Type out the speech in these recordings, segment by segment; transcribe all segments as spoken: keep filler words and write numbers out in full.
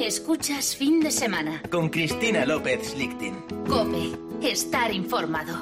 Escuchas Fin de Semana. Con Cristina López Slichting. COPE. Estar informado.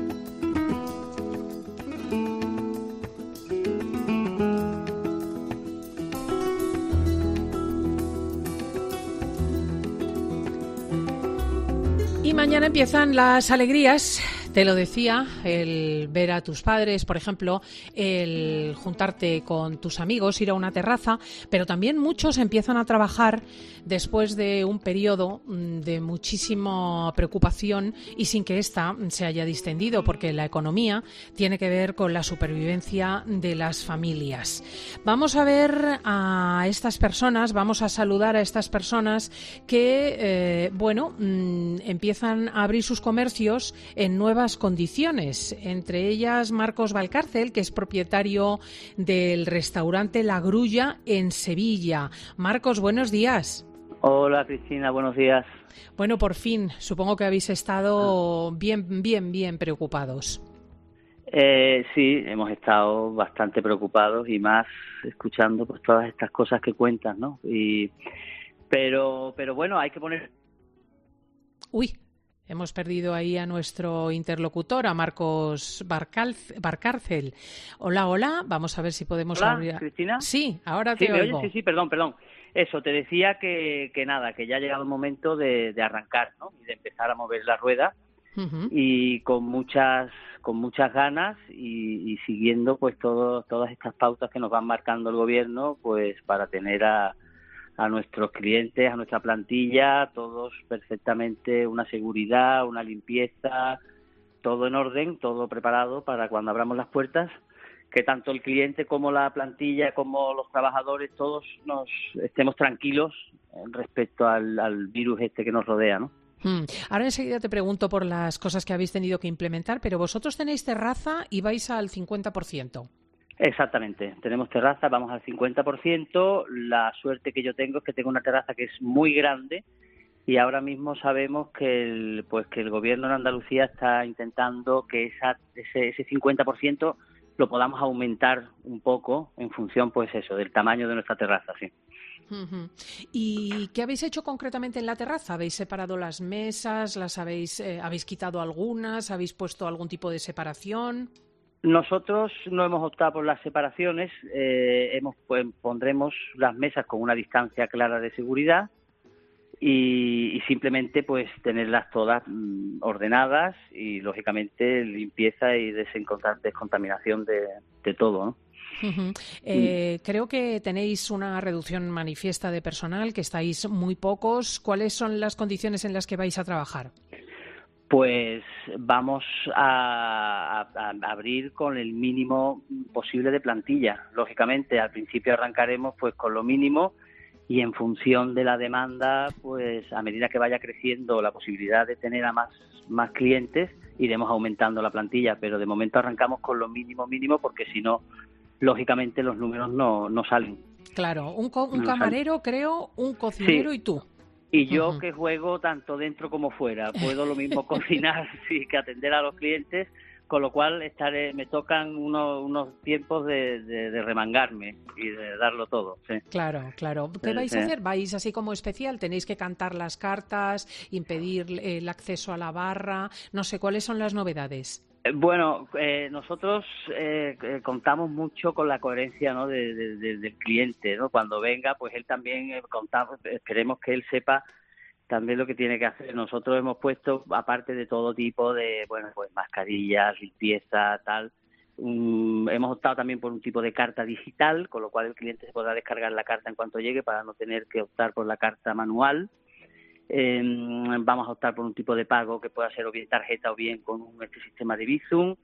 Y mañana empiezan las alegrías. Te lo decía, el ver a tus padres, por ejemplo, el juntarte con tus amigos, ir a una terraza, pero también muchos empiezan a trabajar después de un periodo de muchísima preocupación y sin que ésta se haya distendido, porque la economía tiene que ver con la supervivencia de las familias. Vamos a ver a estas personas, vamos a saludar a estas personas que, eh, bueno, mmm, empiezan a abrir sus comercios en nuevas condiciones, entre ellas Marcos Valcárcel, que es propietario del restaurante La Grulla en Sevilla. Marcos, buenos días. Hola Cristina, buenos días. Bueno, por fin, supongo que habéis estado bien, bien, bien preocupados. Eh, sí, hemos estado bastante preocupados y más escuchando pues todas estas cosas que cuentas, ¿no? Y pero, pero bueno, hay que poner. Uy. Hemos perdido ahí a nuestro interlocutor, a Marcos Valcárcel. Hola, hola. Vamos a ver si podemos Hola, abrir. Cristina. Sí, ahora sí, te ¿me oigo. oyes? Sí, sí, perdón, perdón. Eso, te decía que, que nada, que ya ha llegado el momento de, de arrancar, ¿no? Y de empezar a mover la rueda. Uh-huh. Y con muchas con muchas ganas y, y siguiendo pues todo, todas estas pautas que nos van marcando el gobierno, pues para tener a a nuestros clientes, a nuestra plantilla, todos perfectamente, una seguridad, una limpieza, todo en orden, todo preparado para cuando abramos las puertas, que tanto el cliente como la plantilla, como los trabajadores, todos nos estemos tranquilos respecto al, al virus este que nos rodea, ¿no? Hmm. Ahora enseguida te pregunto por las cosas que habéis tenido que implementar, pero vosotros tenéis terraza y vais al cincuenta por ciento. Exactamente, tenemos terraza, vamos al cincuenta por ciento. La suerte que yo tengo es que tengo una terraza que es muy grande y ahora mismo sabemos que el, pues que el gobierno de Andalucía está intentando que esa, ese, ese cincuenta por ciento lo podamos aumentar un poco en función, pues eso, del tamaño de nuestra terraza, sí. Uh-huh. ¿Y qué habéis hecho concretamente en la terraza? ¿Habéis separado las mesas? ¿Las habéis, eh, habéis quitado algunas? ¿Habéis puesto algún tipo de separación? Nosotros no hemos optado por las separaciones, eh, hemos, pues, pondremos las mesas con una distancia clara de seguridad y, y simplemente pues tenerlas todas mm, ordenadas y lógicamente limpieza y descontaminación de, de todo, ¿no? Uh-huh. Eh, mm. Creo que tenéis una reducción manifiesta de personal, que estáis muy pocos. ¿Cuáles son las condiciones en las que vais a trabajar? Pues vamos a, a, a abrir con el mínimo posible de plantilla. Lógicamente, al principio arrancaremos pues con lo mínimo y en función de la demanda, pues a medida que vaya creciendo la posibilidad de tener a más, más clientes, iremos aumentando la plantilla. Pero de momento arrancamos con lo mínimo mínimo porque si no, lógicamente los números no, no salen. Claro, un, co- un no camarero, salen. Creo, un cocinero sí. Y tú. Y yo uh-huh. que juego tanto dentro como fuera, puedo lo mismo cocinar sí, que atender a los clientes, con lo cual estaré, me tocan unos, unos tiempos de, de, de remangarme y de darlo todo. Sí. Claro, claro. ¿Qué sí, vais sí. a hacer? ¿Vais así como especial? ¿Tenéis que cantar las cartas, impedir el acceso a la barra? No sé, ¿cuáles son las novedades? Bueno, eh, nosotros eh, eh, contamos mucho con la coherencia, ¿no? de, de, de, del cliente, ¿no? Cuando venga, pues él también eh, contamos, esperemos que él sepa también lo que tiene que hacer. Nosotros hemos puesto, aparte de todo tipo de, bueno, pues mascarillas, limpieza, tal, um, hemos optado también por un tipo de carta digital, con lo cual el cliente se podrá descargar la carta en cuanto llegue para no tener que optar por la carta manual. Eh, vamos a optar por un tipo de pago que pueda ser o bien tarjeta o bien con un, este sistema de Bizum.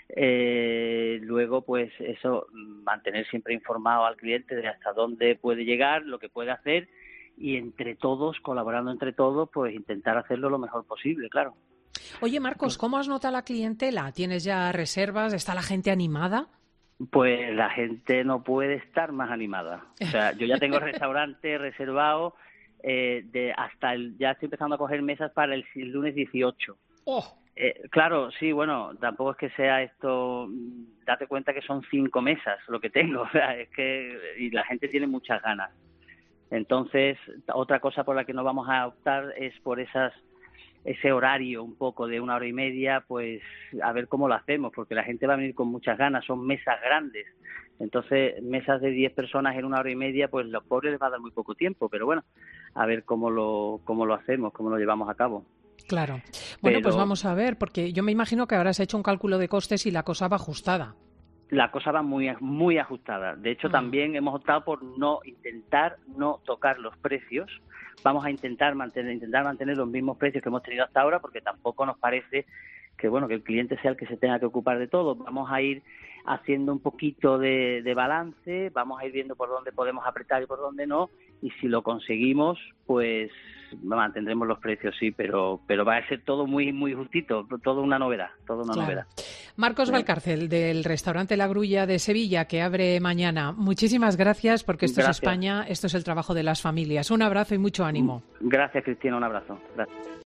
Eh, luego, pues eso, mantener siempre informado al cliente de hasta dónde puede llegar, lo que puede hacer y entre todos, colaborando entre todos, pues intentar hacerlo lo mejor posible, claro. Oye, Marcos, ¿cómo has notado la clientela? ¿Tienes ya reservas? ¿Está la gente animada? Pues la gente no puede estar más animada. O sea, yo ya tengo el restaurante reservado. Eh, de hasta el, ya estoy empezando a coger mesas para el, el lunes dieciocho. Oh. Eh, claro, sí, bueno, tampoco es que sea esto, date cuenta que son cinco mesas lo que tengo, o sea, es que y la gente tiene muchas ganas. Entonces, otra cosa por la que no vamos a optar es por esas ese horario un poco de una hora y media, pues a ver cómo lo hacemos, porque la gente va a venir con muchas ganas, son mesas grandes. Entonces, mesas de diez personas en una hora y media, pues los pobres les va a dar muy poco tiempo, pero bueno, a ver cómo lo cómo lo hacemos, cómo lo llevamos a cabo. Claro. Bueno, Pero pues vamos a ver, porque yo me imagino que habrás hecho un cálculo de costes y la cosa va ajustada. La cosa va muy muy ajustada. De hecho, mm. también hemos optado por no intentar no tocar los precios. Vamos a intentar mantener intentar mantener los mismos precios que hemos tenido hasta ahora, porque tampoco nos parece que bueno que el cliente sea el que se tenga que ocupar de todo. Vamos a ir haciendo un poquito de, de balance, vamos a ir viendo por dónde podemos apretar y por dónde no, y si lo conseguimos, pues mantendremos los precios, sí, pero pero va a ser todo muy muy justito, todo una novedad, todo una claro. novedad. Marcos Valcárcel, del restaurante La Grulla de Sevilla, que abre mañana. Muchísimas gracias, porque esto gracias. es España, esto es el trabajo de las familias. Un abrazo y mucho ánimo. Gracias, Cristina, un abrazo. Gracias.